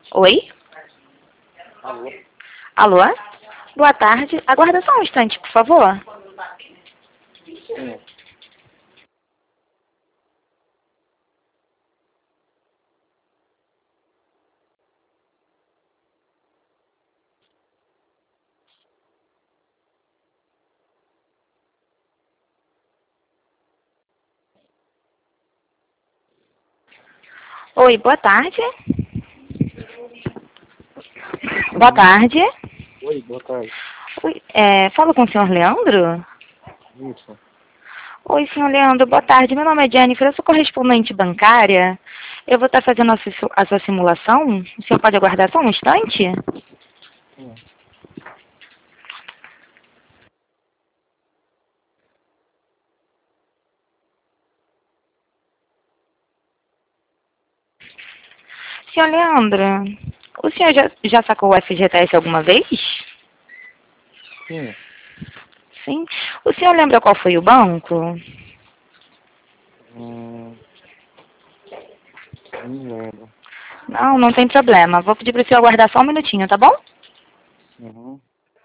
Oi? Alô? Alô? Boa tarde. Aguarda só um instante, por favor. Sim. Oi, boa tarde. Boa tarde. Oi, boa tarde. Oi, falo com o senhor Leandro? Isso. Oi, senhor Leandro, boa tarde. Meu nome é Jennifer, eu sou correspondente bancária. Eu vou estar fazendo a sua simulação. O senhor pode aguardar só um instante? Sim. Senhor Leandro, o senhor já sacou o FGTS alguma vez? Sim. Sim. O senhor lembra qual foi o banco? Hum, não lembro. Não, não tem problema. Vou pedir para o senhor aguardar só um minutinho, tá bom? Uhum.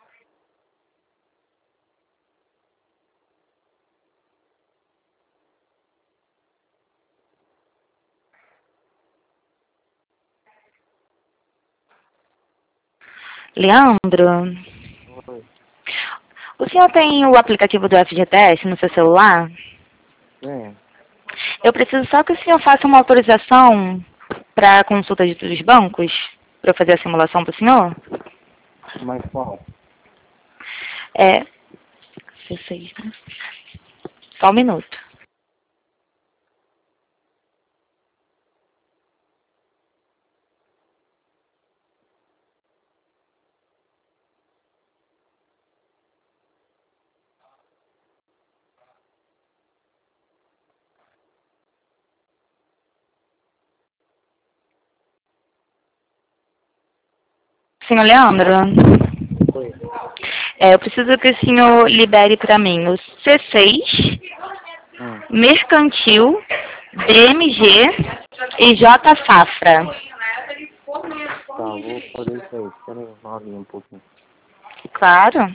Leandro, Oi. o senhor tem o aplicativo do FGTS no seu celular? Sim. Eu preciso só que o senhor faça uma autorização para a consulta de todos os bancos, para eu fazer a simulação para o senhor. Mas qual? É, 16, né? Só um minuto. Senhor Leandro, Oi. eu preciso que o senhor libere para mim o C6, Hum. Mercantil, BMG e J Safra. Tá, vou fazer isso aí. Espera aí, uma linha um pouquinho. Claro.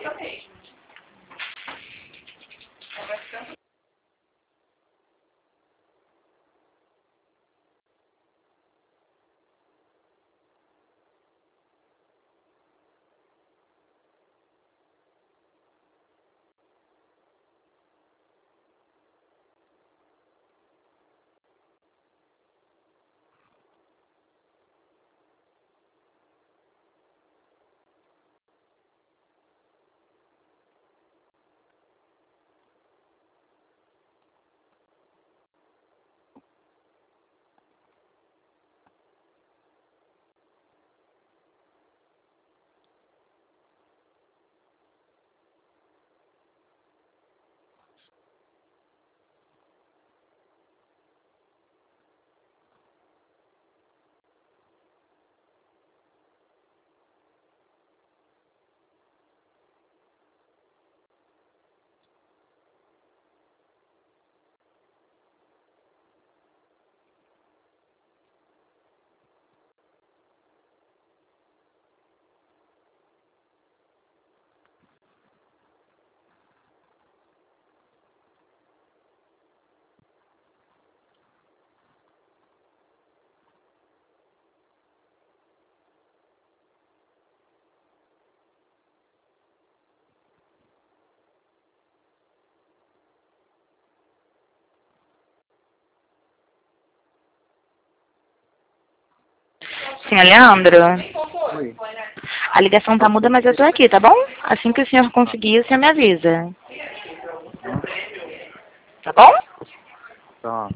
Senhor Leandro, Oi. a ligação tá muda, mas eu tô aqui, tá bom? Assim que o senhor conseguir, o senhor me avisa. Hã? Tá bom? Tá.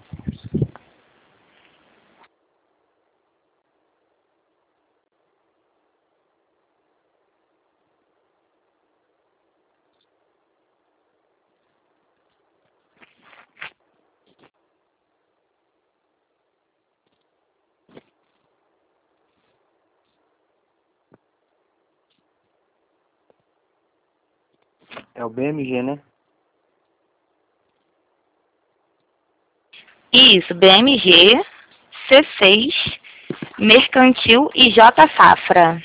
É o BMG, né? Isso, BMG, C6, Mercantil e J Safra.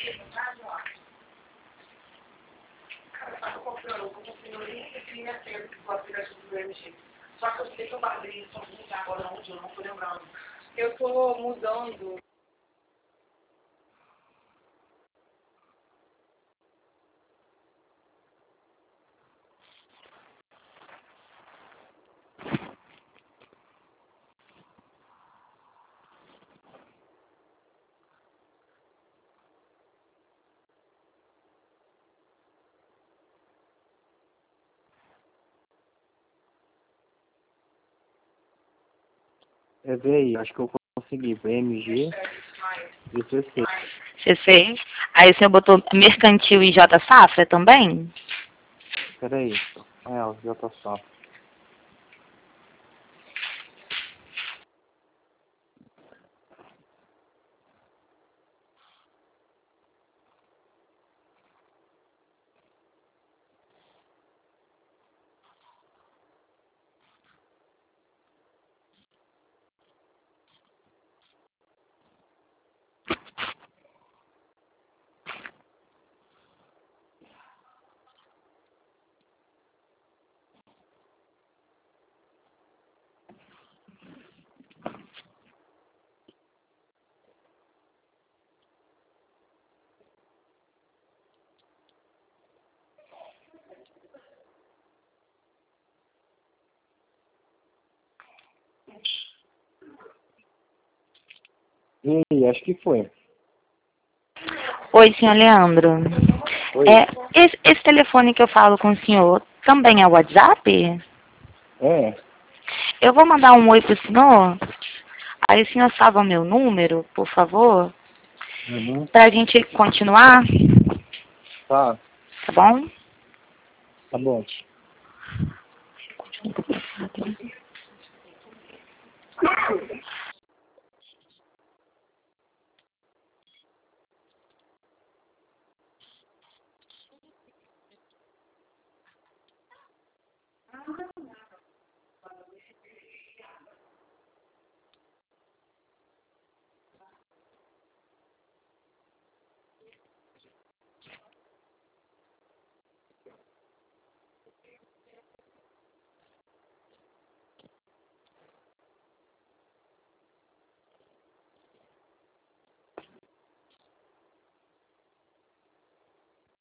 Eu tô mudando. Vê aí, acho que eu consegui. BMG e CC. C6. Aí o senhor botou Mercantil e J Safra também? Peraí. O J só. E aí, acho que foi. Oi, senhor Leandro. Oi. Esse telefone que eu falo com o senhor também é o WhatsApp? É. Eu vou mandar um oi pro senhor. Aí o senhor salva meu número, por favor, Uhum. pra gente continuar, Tá. tá bom? Tá bom.